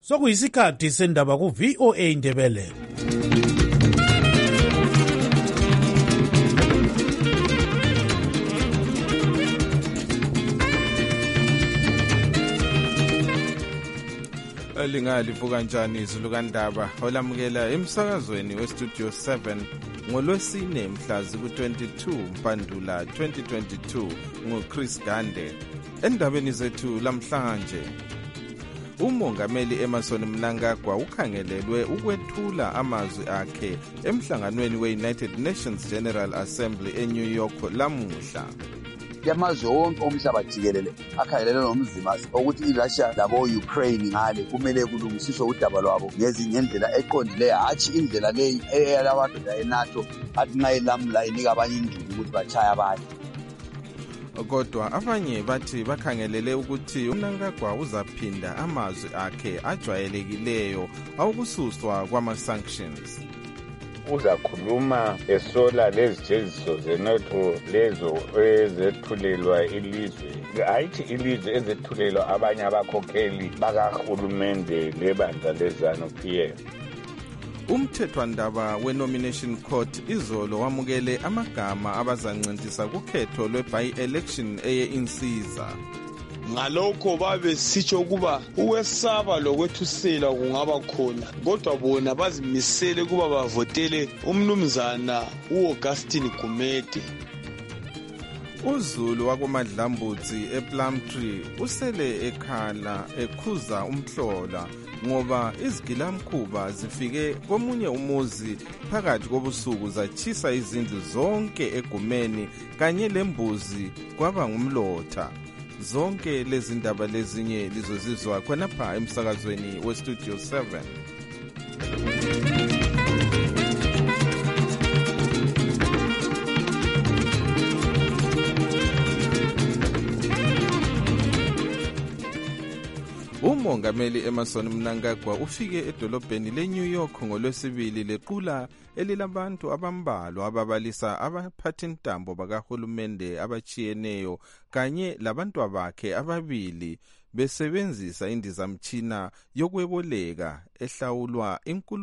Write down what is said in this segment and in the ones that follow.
Sokuyisikhathi sendaba ku VOA Indebele. Lingalivuka kanjani izulu kandaba olamukela emsakazweni westudio 7 ngolwesine mhla ziku-22 Mpandula 2022 nguChris Gande. Endabeni zethu lamhlanje, umongameli Emmerson Mnangagwa ukhangelelwe ukwethula amazwi akhe emhlanganweni we-United Nations General Assembly eNew York lamuhla. Yamazwe wonke omhlaba jikelele akhangelele nomzima ukuthi iRussia labo-Ukraine ngale kumele kulungisiswe udaba lwabo ngendlela eqondileyo, hatshi indlela leyi eyalabantu eNATO athi ngayilamula inika abanye indlela ukuthi bachaye abanye. Kodwa abanye bathi bakhangelele ukuthi uMnangagwa uzaphinda amazwi akhe ajwayelekileyo awukususwa kwama-sanctions. Uzakhuluma esola lezijeziso zeNATO lezo ezethulelwa ilizwe, hayithi ilizwe ezethulelwa abanye abakhokheli bakahulumende lebandla leZANU-PF. Umthethwandaba we-Nomination Court izolo wamukele amagama abazancintisa kukhetho lwe-by-election eye-Insiza. Ngalokho babe sitsho ukuba ukwesaba lokwethusela kungaba khona, kodwa bona bazimisele kuba bavotele umnumzana uAugustine Gumede. uZulu wakoMadlambutsi ePlumtree usele ekhala ekhuza umhlola ngoba izigilamkhuba zifike komunye umuzi phakathi kobusuku zachisa izindlu zonke egumeni kanye lembuzi kwaba ngumlotha. Zonke lezi ndaba lezinye lizozizwa khonapha emsakazweni westudio 7. Umongameli Emmerson Mnangagwa ufike edolobheni leNew York ngolwesibili lequla elilabantu abambalwa ababalisa abaphathintambo bakahulumende abachiyeneyo kanye labantu bakhe ababili besebenzisa indizamtshina yokweboleka ehlawulwa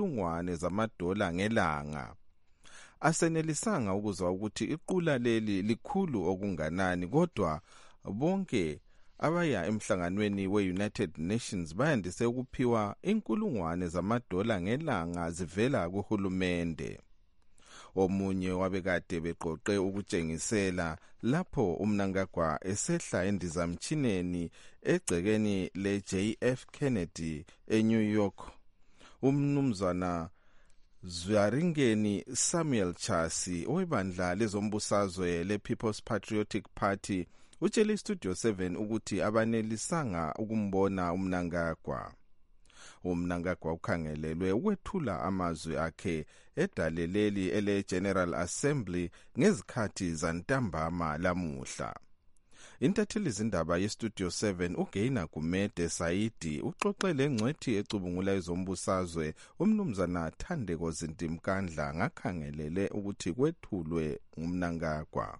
$1,000 ngelanga. Asenelisanga ukuzwa ukuthi iqula leli likhulu okunganani, kodwa bonke abaya emhlanganweni we-United Nations bayandise ukuphiwa $1,000 ngelanga zivela kuhulumende. Omunye wabekade beqoqe ukutshengisela lapho uMnangagwa esehla endizamtshineni egcekeni le-JF Kennedy eNew York. Umnumzana Zwaringeni Samuel Chasi owebandla lezombusazwe le-People's Patriotic Party utshele istudio 7 ukuthi abanelisanga ukumbona uMnangagwa. uMnangagwa ukhangelelwe ukwethula amazwi akhe edaleleli ele-General Assembly ngezikhathi zantambama lamuhla. Intatheli zindaba yestudio 7 uGeina Gumede Saidi uxoxele ngcwethi ecubungula izombusazwe umnumzana Thandeko Zintimkandla ngakhangelele ukuthi kwethulwe uMnangagwa.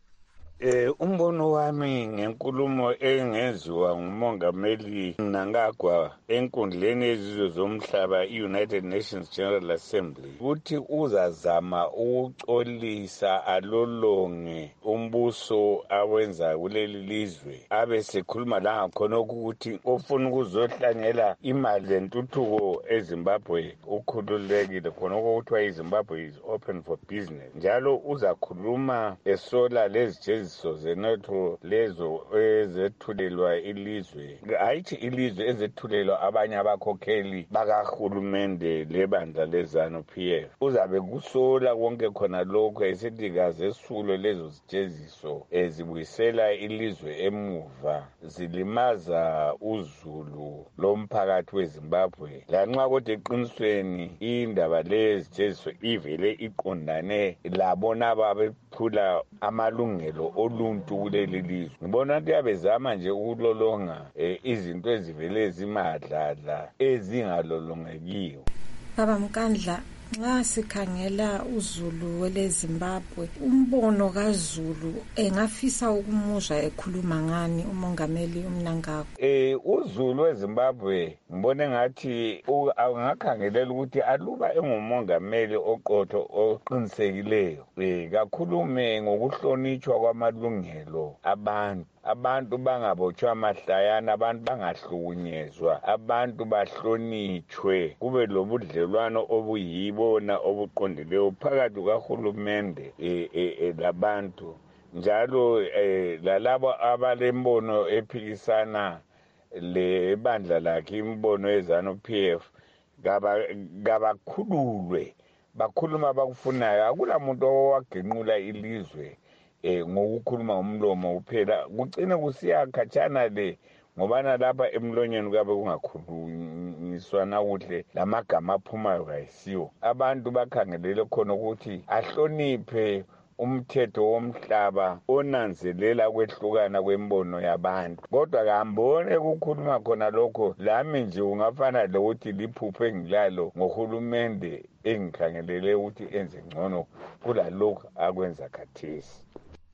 Umbono wami ngenkulumo engenziwa ngumongameli Mnangagwa enkundleni yezizwe zomhlaba i-United Nations General Assembly ukuthi uzazama ukucolisa alolonge umbuso awenza kuleli lizwe, abe sekhuluma la khona ukuthi ofuna ukuzohlanyela imali zentuthuko eZimbabwe ukhululekile, khona okuthiwa iZimbabwe is open for business. Njalo uzakhuluma esola lezijeziso zeNATO lezo ezethulelwa ilizwe, hayithi ilizwe ezethulelwa abanye abakhokheli bakahulumende lebandla leZANU-PF. Uzabe kusola konke khona lokho esithi kazesulo lezo zijeziso ezibuyisela ilizwe emuva, zilimaza uZulu lomphakathi weZimbabwe. Lanxa kodwa eqinisweni indaba lezijeziso ivele iqondane labona ababephula amalungelo oluntu kuleli lizwe. Ngibona ukuthi yabezama nje ukulolonga izinto ezivele zimadlala ezingalolongekiyo. Baba Mkandla, Nxa sikhangela uZulu weleZimbabwe, umbono kaZulu engafisa ukumuzwa ekhuluma ngani umongameli uMnangagwa. uZulu weZimbabwe ngibone ngathi angakhangelela ukuthi aluba engumongameli oqotho oqinisekileyo kakhulume ngokuhlonitshwa kwamalungelo abantu bangabotshwa mahlayana, abantu bangahlukunyezwa, abantu bahlonitshwe, kube lobudlelwano obuyibona obuqondileyo phakathi kahulumende labantu, njalo lalabo abalembono ephikisana lebandla lakhe imbono yeZANU-PF kabakhululwe, bakhuluma abakufunayo. Akulamuntu owagenqula ilizwe ngokukhuluma ngomlomo kuphela, kucine kusiya khatshana ngobana lapha emlonyeni kabe kungakhulunyiswana kuhle, lamagama aphumayo kayisiwo. Abantu bakhangelele khona ukuthi ahloniphe umthetho womhlaba onanzelela kwehlukana kwembono yabantu. Kodwa kambone ukukhuluma khona lokho, lami nje ungafana lokuthi liphupho engilalo ngohulumende engikhangelele ukuthi enze ngcono kulalokho akwenza khathesi.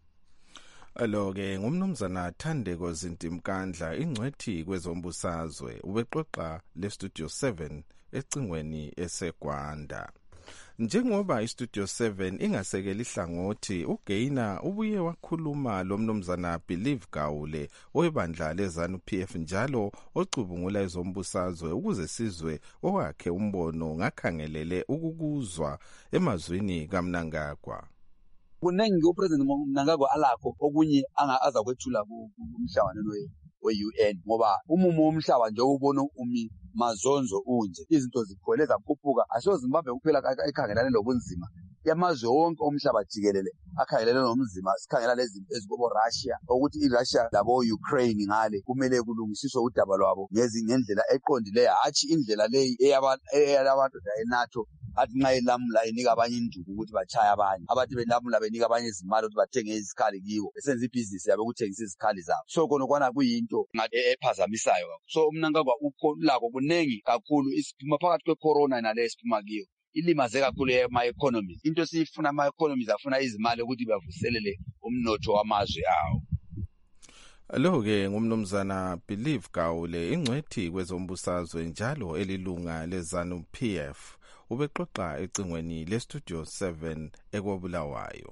Alo-ke ngumnumzana Thandeko Zintimkandla, ingcwethi kwezombusazwe, ubexoxa leStudio 7 ecingweni eseGwanda. Njengoba iStudio 7 ingasekela ihlangothi, uGainer ubuye wakhuluma lomnumzana Believe Gawule webandla leZANU-PF njalo ocubungula ezombusazwe ukuze sizwe owakhe umbono ngakhangelele ukukuzwa emazwini kaMnangagwa. Kunengi uPresident Mnangagwa alakho okunye azakwethula kumhlangano we-UN ngoba umumo womhlaba nje ubona umi mazonzo unje, izinto zikhwele zakhuphuka. Asiyo Zimbabwe kuphela ekhangelane lobunzima, yamazwe wonke omhlaba jikelele akhangelane nomzima. Sikhangela lezi ezikobo Russia ukuthi iRussia labo Ukraine ngale kumele kulungisiswe udaba lwabo ngendlela eqondileyo, hatshi indlela leyi eyalabandoda eNATO athi nxa ilamula inika abanye induku ukuthi bachaye abanye, abathi belamula benika abanye izimali ukuthi bathenge izikhali kibo, esenza ibhizinisi yabo ukuthengisa izikhali zabo. So khona kuyinto ephazamisayo. So uMnangagwa ulakho kunengi kakhulu, isiphuma phakathi kwecorona nale esiphuma kiyo ilimaze kakhulu ema-economies. Into siyifuna ama-economies afuna izimali ukuthi bavuselele umnotho wamazwe awo. Lo-ke ngumnumzana Believe Gawule, ingcwethi kwezombusazwe njalo elilunga leZANU-PF, ubexoxa ecingweni leStudio 7 eKobulawayo.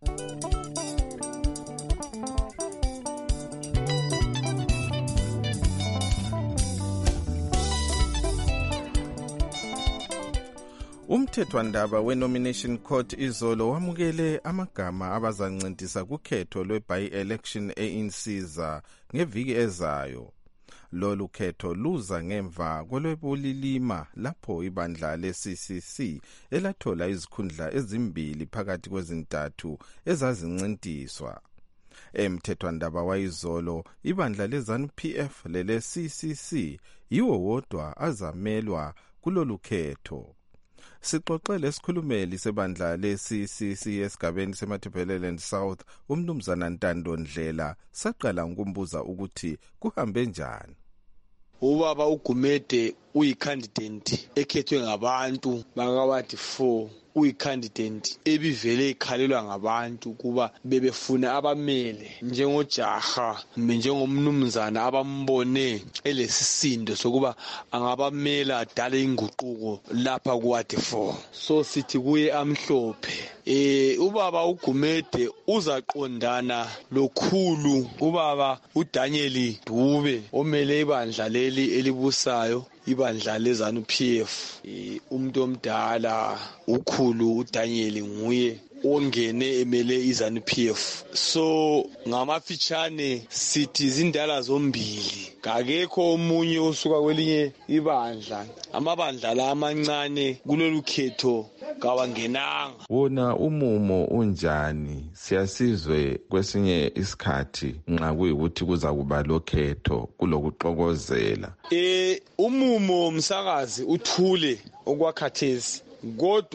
Umthethwandaba we-Nomination Court izolo wamukele amagama abazancintisa kukhetho lwe-by-election eInsiza ngeviki ezayo. Lolu khetho luza ngemva kwelwebulilima lapho ibandla le-CCC elathola izikhundla ezimbili phakathi kwezintathu ezazincintiswa. Emthethwandaba wayizolo, ibandla leZANU-PF lele-CCC yiwo wodwa azamelwa kulolu khetho. Sixoxele isikhulumeli sebandla le-CCC esigabeni seMatabeleland South, umnumzana Ntando Ndlela, saqala ngokumbuza ukuthi kuhambe njani. Ubaba uGumede uyicandidate ekhethwe ngabantu bakawadi 4, uyicandidate ebivele ikhalelwa ngabantu kuba bebefuna abamele njengojaha njengomnumzana abambone elesisindo sokuba angabamela adale inguquko lapha kuwadi 4. So sithi kuye amhlophe. Ubaba uGumede uzaqondana lokhulu ubaba uDaniel Dube omele ibandla leli elibusayo, ibandla leZANU-PF. Umuntu omdala ukhulu uDaniel nguye ongene emele iZANU-PF. So ngamafitshane sithi izindala zombili, kakekho omunye osuka kwelinye ibandla. Amabandla la amancane kulolu khetho kawangenanga. Wona umumo unjani siyasizwe kwesinye isikhathi nxa kuyikuthi kuza kuba lokhetho kulokuxokozela? Umumo msakazi uthule okwakhathesi, kodwa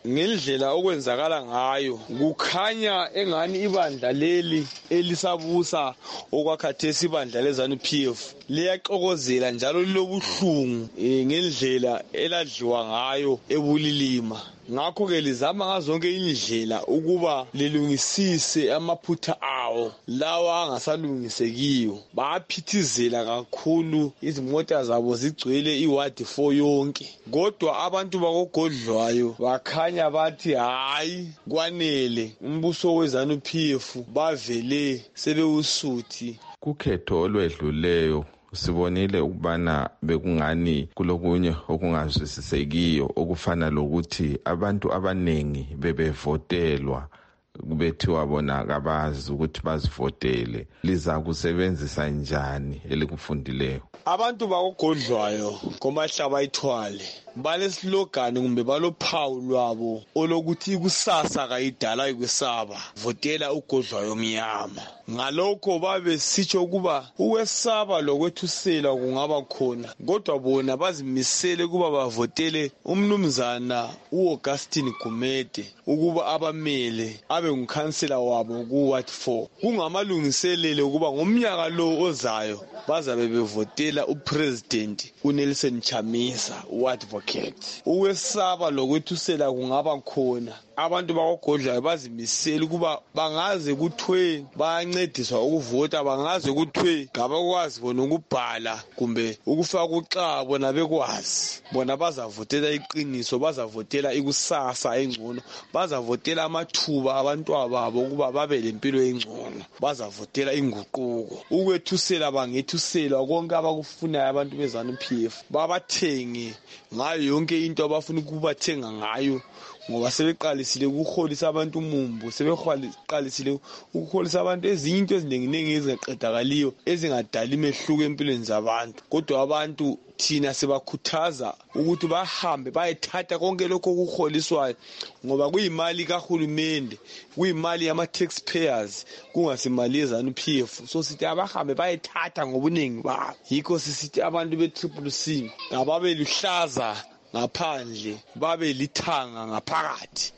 ngendlela okwenzakala ngayo kukhanya engani ibandla leli elisabusa okwakhathesi ibandla leZANU-PF liyaxokozela njalo lilobuhlungu ngendlela eladliwa ngayo ebulilima. Ngakho-ke lizama ngazonke indlela ukuba lilungisise amaphutha awo lawa angasalungisekiyo. Bayaphithizela kakhulu, izimota zabo zigcwele iwadi 4 yonke. Kodwa abantu bakogodlwayo bakhanya bathi hayi kwanele, umbuso weZANU-PF bavele sebewusuthi. Kukhetho olwedluleyo sibonile ukubana bekungani kulokunye okungazwisisekiyo okufana lokuthi abantu abanengi bebevotelwa kubethiwa bona kabazi ukuthi bazivotele. Liza kusebenzisa njani elikufundileyo? Abantu bakogodlwayo komahlaba ayithwale balesilogan kumbe balophawu lwabo olokuthi ikusasa kayidala ikwesaba, votela ugodlwayo mnyama. Ngalokho babe sitsho ukuba ukwesaba lokwethusela kungaba khona, kodwa bona bazimisele ukuba bavotele umnumzana uAugustine Gumede ukuba abamele abe ngukhansela wabo kuWard 4. Kungamalungiselele ukuba ngomnyaka lo ozayo bazabe bevotela upresident uNelson Chamisa uadvocate. Ukwesaba lokwethusela kungaba khona. Abantu bakogodlwayo bazimisele ukuba bangaze kuthwe bayancediswa ukuvota, bangaze kuthwe ngabakwazi bona ukubhala kumbe ukufaka uxa bona bekwazi. Bona bazavotela iqiniso, bazavotela ikusasa engcono, bazavotela amathuba abantwana babo ukuba babe lempilo engcono, bazavotela inguquko. Ukwethusela bangethusela konke abakufunayo abantu beZANU-PF, babathenge ngayo yonke into abafuna ukubathenga ngayo, ngoba sebeqalisile ukuholisa abantu umumbu, sebeqalisile ukuholisa abantu ezinye into ezinenginengi ezingaqedakaliyo ezingadala imehluko empilweni zabantu. Kodwa abantu thina sibakhuthaza ukuthi bahambe bayethatha konke lokho okuholiswayo, ngoba kuyimali kahulumende, kuyimali yama-taxpayers, kungasimali yeZANU-PF. So sithi abahambe bayethatha ngobuningi babo. Yikho sisithi abantu be-CCC ababe luhlaza ngaphandle babe lithanga ngaphakathi.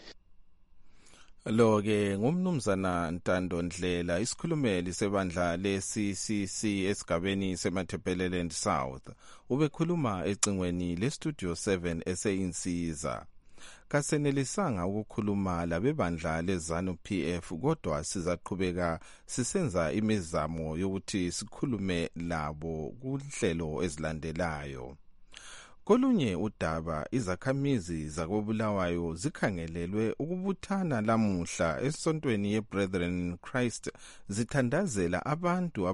Lo-ke ngumnumzana Ntando Ndlela, isikhulumeli sebandla le-CCC esigabeni seMatabeleland South. Ubekhuluma ecingweni le-Studio 7 eseyinsiza. Kasenelisanga ukukhuluma labebandla leZANU-PF, kodwa sizaqhubeka sisenza imizamo yokuthi sikhulume labo kuhlelo ezilandelayo. Kolunye udaba, izakhamizi zakoBulawayo zikhangelelwe ukubuthana lamuhla esontweni yeBrethren in Christ zithandazela abantu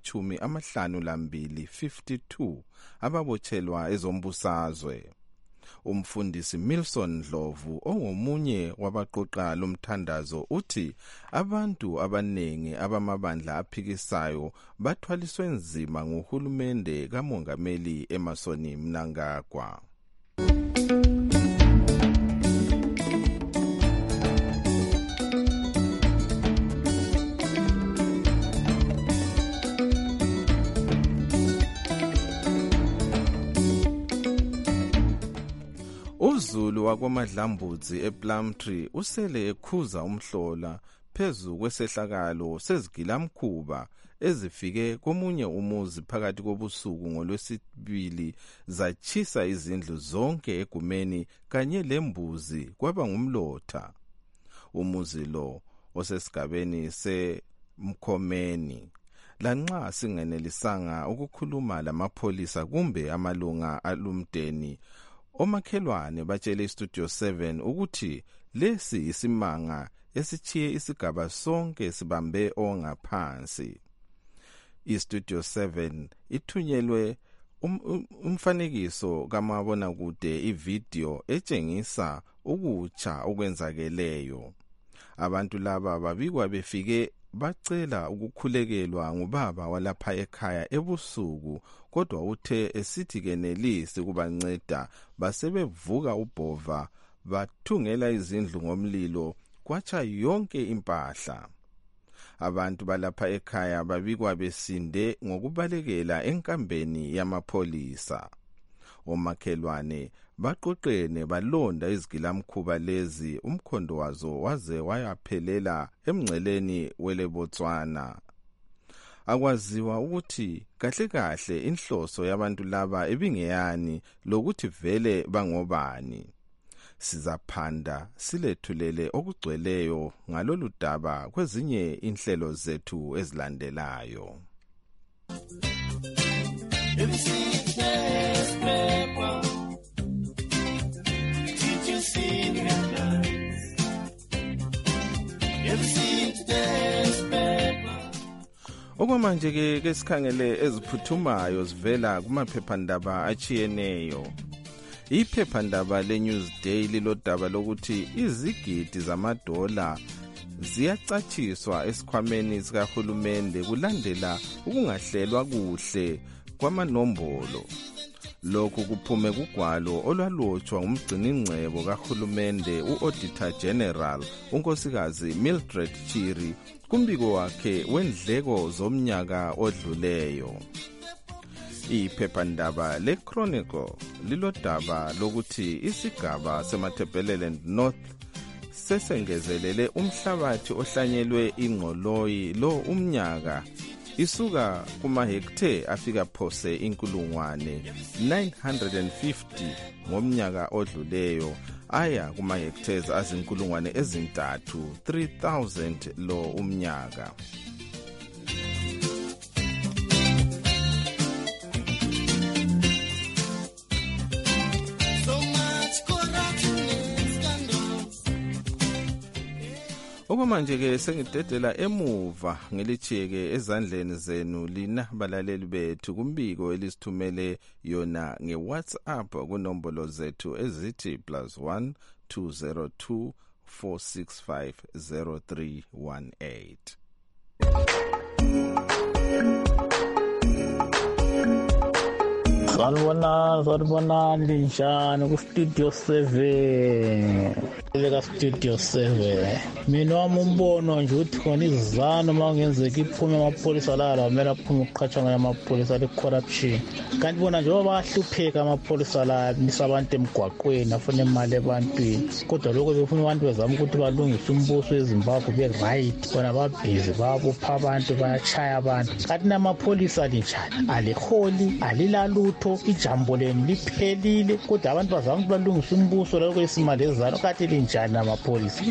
abangama-52 ababotshelwa ezombusazwe. Umfundisi Milson Ndlovu ongomunye wabaqoqa lomthandazo uthi abantu abanengi abamabandla aphikisayo bathwaliswe nzima nguhulumende kamongameli Emmerson Mnangagwa. UZulu wakoMadlambudzi ePlumtree usele ekhuza umhlola phezu kwesehlakalo sezigilamkhuba ezifike komunye umuzi phakathi kobusuku ngoLwesibili zachisa izindlu zonke egumeni kanye lembuzi kwaba ngumlotha. Umuzi lo osesigabeni seMkhomeni. Lanxa singenelisanga ukukhuluma lamapholisa kumbe amalunga alumdeni, omakhelwane batshele iStudio 7 ukuthi lesi isimanga esichiye isigaba sonke sibambe ongaphansi. iStudio 7 ithunyelwe umfanekiso kamabonakude, ivideo etshengisa ukutsha okwenzakeleyo. Abantu laba babikwa befike bacela ukukhulekelwa ngubaba walapha ekhaya ebusuku, kodwa uthe esithi kenelisi kubanceda basebevuka ubhova bathungela izindlu ngomlilo kwatsha yonke impahla. Abantu balapha ekhaya babikwa besinde ngokubalekela enkambeni yamapholisa. omakhelwane baqoqene balonda izigilamkhuba lezi umkhondo wazo waze wayaphelela emngceleni weleBotswana. Akwaziwa ukuthi kahle kahle inhloso yabantu laba ebingeyani lokuthi vele bangobani. Sizaphanda silethulele okugcweleyo ngalolu daba kwezinye inhlelo zethu ezilandelayo. Okwamanje ke sikhangele eziphuthumayo zivela kumaphephandaba achiyeneyo. Iphephandaba leNewsday lilodaba lokuthi izigidi zamadola ziyacatshiswa esikhwameni sikahulumende kulandela ukungahlelwa kuhle kwamanombolo. Lokhu kuphume kugwalo olwalotshwa ngumgciningcebo kahulumende u-Auditor General unkosikazi Mildred Chiri kumbiko wakhe wendleko zomnyaka odluleyo. Iphephandaba leChronicle lilodaba lokuthi isigaba seMatabeleland North sesengezelele umhlabathi ohlanyelwe ingqoloyi lo umnyaka isuka kumahektare afika phose 950 ngomnyaka odluleyo aya kumahectares azinkulungwane ezintathu 3000 lo umnyaka. Okwamanje ke sengidedela emuva ngelichiyeke ezandleni zenu lina balaleli bethu kumbiko elisithumele yona ngeWhatsApp kunombolo zethu ezithi +1 202 465 0318. Sanibonani linjani ku Studio 7 leka Studio 7. Mina wami umbono nje uthi khona izizano mangenzeka iphume amapholisa la kumele aphume uqhatshwa ngamapholisa le corruption. Kanti bona nje bayahlupheka amapholisa la misa abantu emgwaqweni afuna imali ebantwini. Kodwa lokho befuna abantu bezama ukuthi balungise umbuso weZimbabwe be right bona babhizi babopha abantu bayachaya abantu. Kanti namapholisa linjani aliholi alilalutho ijambo leni liphelile kodwa abantu bazama balungisa umbuso lokho isimali ezalo kathi linjani namapholisa.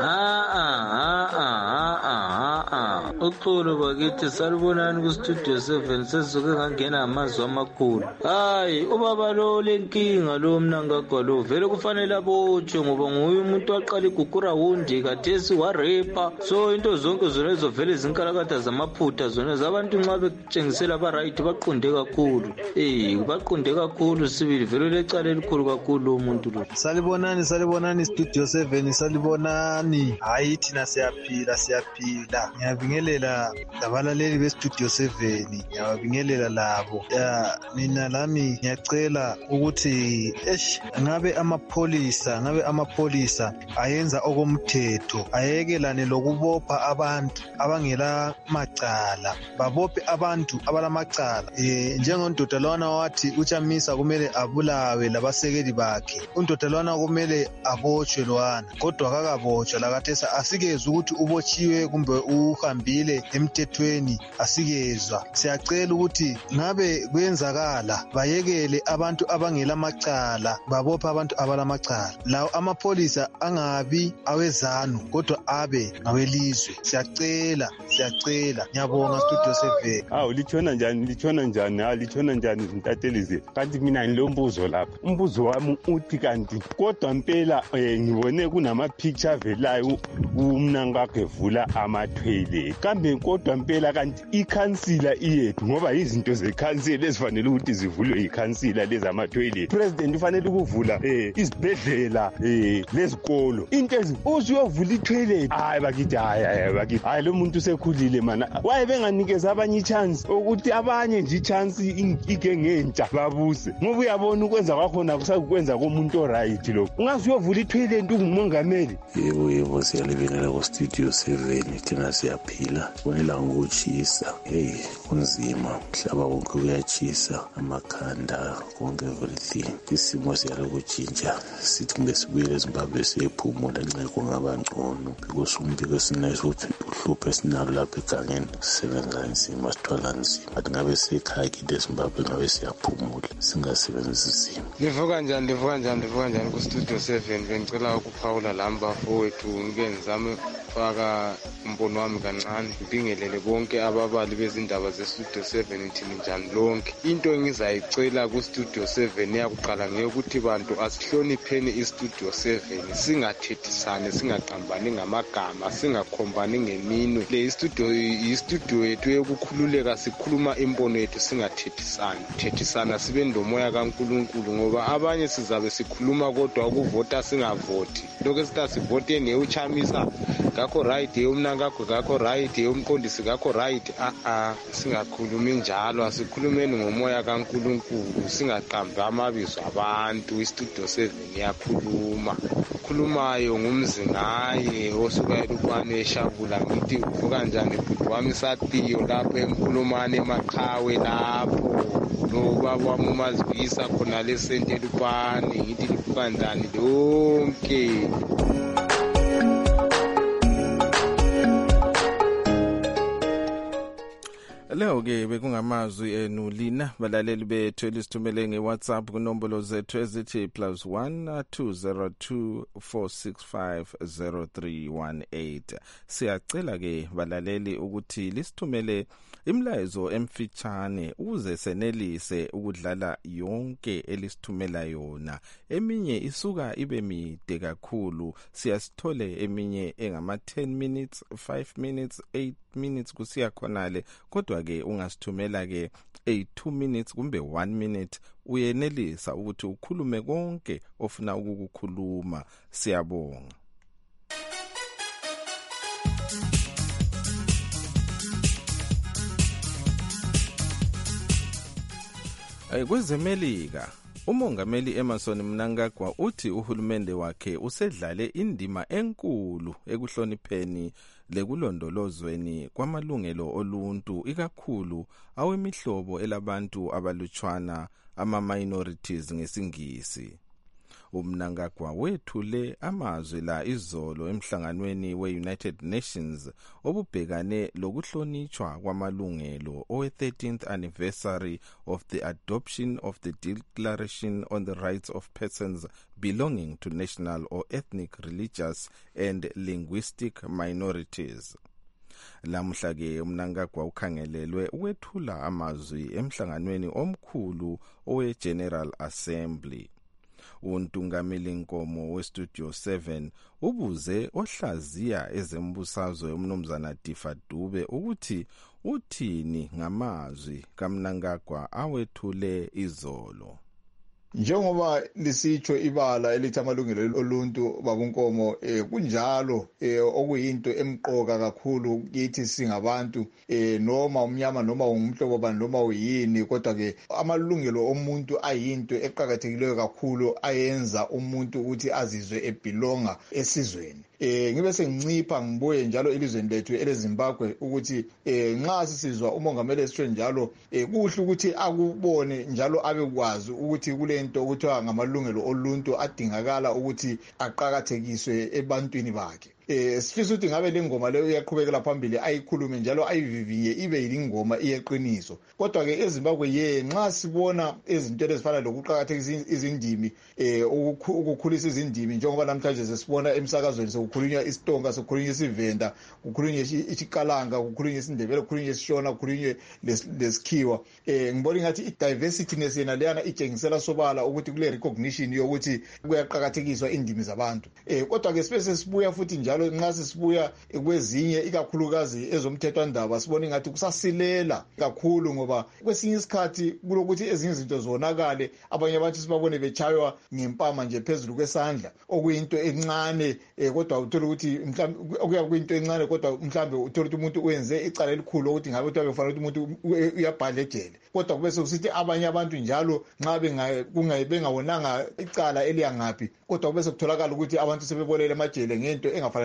Uxolo bakithi salibonani ku Studio 7 sesuke ngangena amazwi amakhulu. Hayi ubaba lo lenkinga lo mnangagwa lo vele kufanele abotshwe ngoba nguye umuntu waqala igugura wundi kathesi warepa. So into zonke zona ezovele zinkalakatha zamaphutha zona zabantu nxa betshengisela ba right baqonde kakhulu. Baqonde kakhulu sibili vele lecala elikhulu kakhulu umuntu lo. Salibonani Studio 7 salibonani. Hayi thina siyaphila. Ngiyabingelela labalaleli be Studio 7. Ngiyabingelela labo. Mina lami ngiyacela ukuthi ngabe amapholisa ayenza okomthetho ayekelane lokubopha abantu abangela macala babophe abantu abalamacala. Njengondoda lwana wathi uChamisa kumele abulawe labasekeli bakhe. Undoda lwana kumele abotshwe lwana kodwa akakabotshwa lakathesa asikezwe ukuthi ubotshiwe kumbe uhambile emthethweni asikezwa. Siyacela ukuthi ngabe kuyenzakala bayekele abantu abangela macala babopha abantu abalamacala. Lawo amapholisa angabi awezanu kodwa abe ngawelizwe. Siyacela. Ngiyabonga Studio 7. Litshona njani zintatelize. Kanti mina ngilombuzo lapha. Umbuzo wami uthi kanti kodwa impela ngibone kunama picture velayo umnangagwe evula ama-toilet. Kambe kodwa impela kanti ikhansila iyethu ngoba izinto zekhansila ezifanele ukuthi zivulwe ikhansila lezama-toilet. President ufanele ukuvula izibhedlela lezikolo. Into uzuyovula i-toilet. Hayi lo muntu usekhulile mana. Waye benganikeza abanye i-chance ukuthi abanye nje i-chance igengentsha babuse. Ngoba uyabona ukwenza kwakhona kusakwenza komuntu oright lokho. Ungazuyovula i-toilet ungumongameli. Yebo Yebo, siyalibingelela ku-studio 7 thina siyaphila kunelanga ukutshisa. Hey, kunzima, mhlaba wonke uyatshisa, amakhanda konke everything. Isimo siyalokutshintsha, sithi kumbe sibuyele eZimbabwe siyephumula ngekho ngaba ngcono because umbiko esinayo uhlupho esinalo lapha egangeni sisebenza nzima, sithwala nzima. Athi ngabe sekhaya kithi eZimbabwe ngabe siyaphumula singasebenzisi nzima. Ndivuka njani ku-studio 7. Bengicela ukuphawula lami bafowethu ngike ngizame faka umbono wami kancane ngibingelele bonke ababali bezindaba ze-studio 7 nithini njani lonke. Into engizayicela ku-studio 7 yakuqala ngeyokuthi bantu asihlonipheni i-studio 7, singathethisane, singaqambani ngamagama, singakhombani ngeminwe. Le i-studio yethu yokukhululeka, sikhuluma imbono yethu singathethisana, sibe ndomoya kaNkulunkulu, ngoba abanye sizabe sikhuluma kodwa ukuvota singavoti. Lokho sivoteni uChamisa ngakho right, umnankakho ngakho right, umqondisi ngakho right. Singakhulumi njalo, asikhulumeni ngomoya kaNkulunkulu, singaqambi amabizo abantu. I-studio 7 khulumayo ngumzingaye osuka eLupane eShabula. Ngithi uvuka njani bhuti wami Satiyo lapho eNkulumane eMaqhawe lapho nobaba wami uMazivisa khona lesente eLupane. Ngithi livuka njani lonke. Leho-ke bekungamazwi enu lina balaleli bethu elisithumele nge-WhatsApp kunombolo zethu ezithi +1 202 465 0318. Siyacela-ke balaleli ukuthi lisithumele imlayezo emfitshane ukuze senelise ukudlala yonke elisithumela yona. Eminye isuka ibe mide kakhulu, siyasithole eminye engama-10 minutes, 5 minutes, 8 minutes kusiya khonale. Kodwa-ke ungasithumela-ke 2 minutes kumbe 1 minute, uyenelisa ukuthi ukhulume konke ofuna ukukukhuluma. Siyabonga. KwezeMelika, uMongameli Emmerson Mnangagwa uthi uhulumende wakhe usedlale indima enkulu ekuhlonipheni lekulondolozweni kwamalungelo oluntu, ikakhulu awemihlobo elabantu abalutshwana, ama-minorities ngesingisi. uMnangagwa wethule amazwi la izolo emhlanganweni we-United Nations obubhekane lokuhlonitshwa kwamalungelo owe-13th anniversary of the adoption of the Declaration on the Rights of Persons Belonging to National or Ethnic, Religious and Linguistic Minorities. Lamhla-ke uMnangagwa ukhangelelwe ukwethula amazwi emhlanganweni omkhulu owe-General Assembly. Untungameli Nkomo we-Studio 7 ubuze ohlaziya ezembusazwe umnumzana Tifa Dube ukuthi uthini ngamazwi kaMnangagwa awethule izolo. Njengoba lisitsho ibala elithi amalungelo oluntu babunkomo kunjalo okuyinto emqoka kakhulu kithi singabantu noma umnyama noma umhlobo bani noma uyini, kodwa ke amalungelo omuntu ayinto eqhakathekileyo kakhulu ayenza umuntu ukuthi azizwe ebelonga esizweni. Ngibe sengincipha ngibuye njalo elizweni lethu eleZimbabwe ukuthi nxa sisizwa umongameli esitsho njalo kuhle ukuthi akubone njalo abekwazi ukuthi kulento okuthiwa ngamalungelo oluntu adingakala ukuthi aqhakathekiswe ebantwini bakhe. Sifisa ukuthi ngabe le ngoma leyo iyaqhubekela phambili ayikhulume njalo ayivivinye ibe yilingoma iyeqiniso. Kodwa ke eZimbabwe nxa sibona izinto ezifana lokuqhakathekisa izindimi ukukhulisa izindimi njengoba namhlanje sesibona emsakazweni sokukhulunywa isiTonga, sokukhulunywa isiVenda, kukhulunywa isiKalanga, kukhulunywa isiNdebele, kukhulunywa isiShona, kukhulunywa lesikhiwa. Ngibona ngathi i-diversity nesiyena leyana itshengisela sobala ukuthi kule recognition yokuthi kuyaqhakathekiswa indimi zabantu. Kodwa ke sibe sesibuya futhi njalo nxa sisibuya kwezinye ikakhulukazi ezomthethwandaba sibona ngathi kusasilela kakhulu, ngoba kwesinye isikhathi kulokuthi ezinye izinto zonakale, abanye abantu sibabone bechaywa ngempama nje phezulu kwesandla okuyinto encane, kodwa uthola ukuthi mhlawumbe okuya kuyinto encane kodwa mhlawumbe uthola ukuthi umuntu uyenze icala elikhulu ukuthi ngabe uthola kufanele ukuthi umuntu uyabhala ejele, kodwa kube sokusithi abanye abantu njalo nxa bengawonanga icala eliyangaphi, kodwa kube sekutholakala ukuthi abantu sebebolele emajele ngento engafanele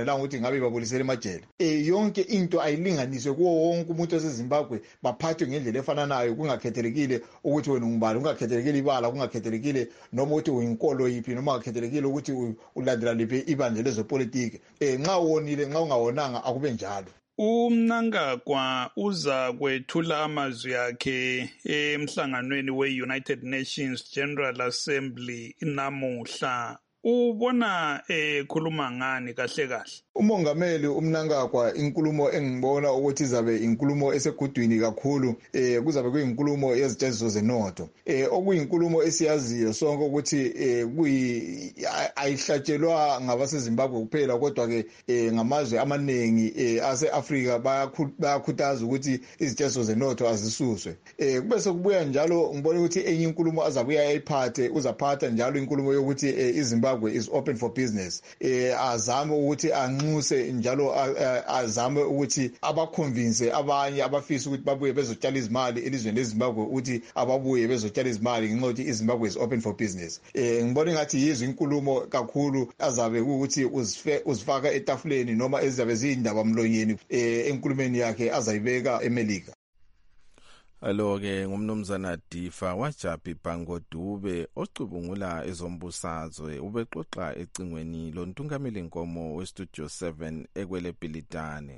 kungafanelanga ukuthi ngabe babulisele emajele. Yonke into ayilinganiswe kuwo wonke umuntu waseZimbabwe baphathwe ngendlela efananayo, kungakhethelekile ukuthi wena ungubani, kungakhethelekile ibala, kungakhethelekile noma ukuthi uyinkolo yiphi, noma kungakhethelekile ukuthi ulandela liphi ibandla lezopolitiki. Nxa wonile, nxa ungawonanga akube njalo. Mnangagwa uza kwethula amazwi akhe emhlanganweni we-United Nations General Assembly namuhla. Ubona khuluma ngani kahle kahle? Umongameli uMnangagwa inkulumo engibona ukuthi izabe inkulumo esegudwini kakhulu, kuzabe kuyinkulumo yezitsheziso zenotho, okuyinkulumo esiyaziyo sonke ukuthi ayihlatshelwa ngabaseZimbabwe kuphela, kodwa ke ngamazwe amaningi ase-Afrika bayakhuthaza ukuthi izitsheziso zenotho azisuswe. Kube sekubuya njalo ngibona ukuthi enye inkulumo azabuya ayiphathe, uzaphatha njalo inkulumo yokuthi iZimbabwe is open for business. Azame ukuthi anxuse njalo azame ukuthi abaconvince abanye abafisa ukuthi babuye bezotshala izimali elizweni leZimbabwe ukuthi ababuye bezotshala izimali ngenxa yokuthi iZimbabwe is open for business. Ngibona ngathi yizo inkulumo kakhulu azabe ukuthi uzifaka etafuleni noma ezabe zindaba mlonyeni enkulumeni yakhe azayibeka eMelika. Alo-ke ngumnumzana Difa waJabi Bhangodube ocubungula ezombusazwe ubexoxa ecingweni lontungameli nkomo weStudio 7 ekwele Bhilitane.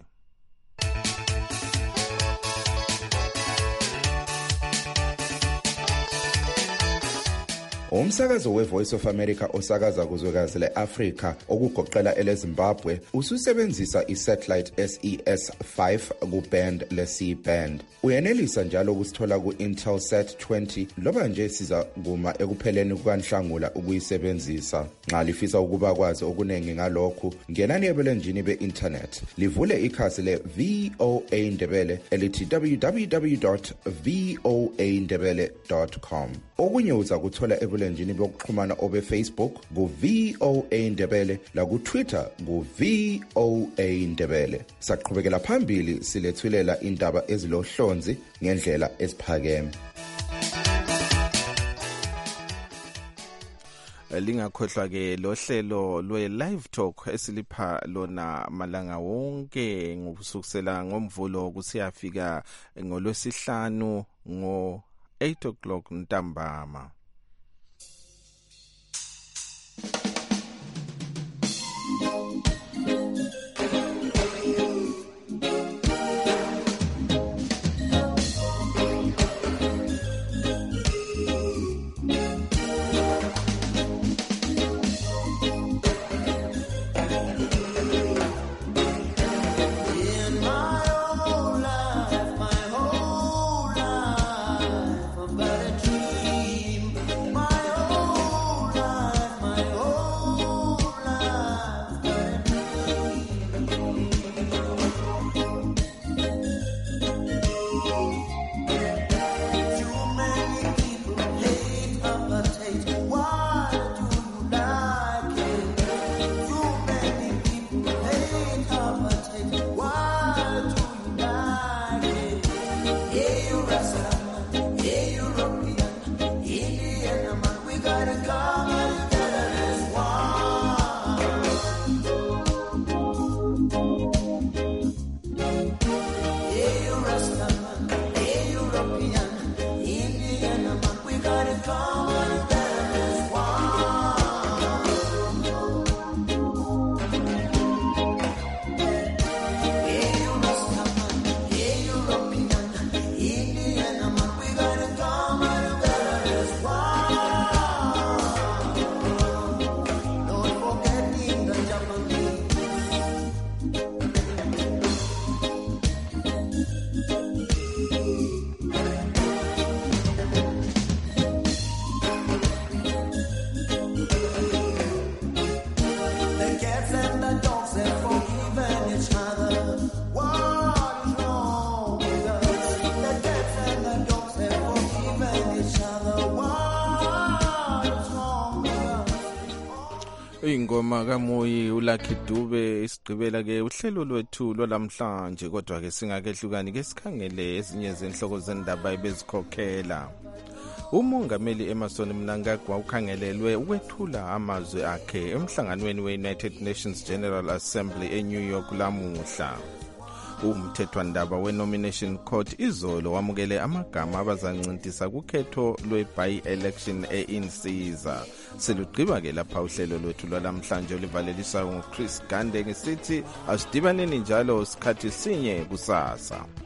Umsakazo weVoice of America osakaza kuzwekazi leAfrika okugoqela eleZimbabwe ususebenzisa isatellite SES5 kuband leC-band. Uyenelisa njalo ukusithola ku-Intelsat 20 loba nje siza kuma ekupheleni kukaNhlangula ukuyisebenzisa. Nxa lifisa ukuba kwazi okunengi ngalokhu, ngenani ebulenjini be-internet. Livule ikhasi le VOA Ndebele elithi www.voandebele.com. Okunye uza kuthola ebulenjini bokuxhumana obe-Facebook ku-VOA Ndebele laku-Twitter ku-VOA Ndebele. Saqhubekela phambili silethulela indaba ezilohlonzi ngendlela esiphakeme. Lingakhohlwa ke lohlelo lwe-live talk esilipha lona malanga wonke ngokusukusela ngomvulo kusiyafika ngolwesihlanu ngo-8 o'clock ntambama. Ingoma kaMoyi uLucky Dube isigqibela ke uhlelo lwethu lwalamhlanje, kodwa ke singakehlukani ke sikhangele ezinye zenhloko zendaba ebezikhokhela. Umongameli Emmerson Mnangagwa ukhangelelwe ukwethula amazwi akhe emhlanganweni we-United Nations General Assembly eNew York lamuhla. Umthethwandaba we-Nomination Court izolo wamukele amagama abazancintisa kukhetho lwe-by-election e-Insiza. Selugqiba-ke lapha uhlelo lwethu lwalamhlanje olivaleliswa nguChris Gande ngesithi asidibaneni njalo sikhathi sinye kusasa.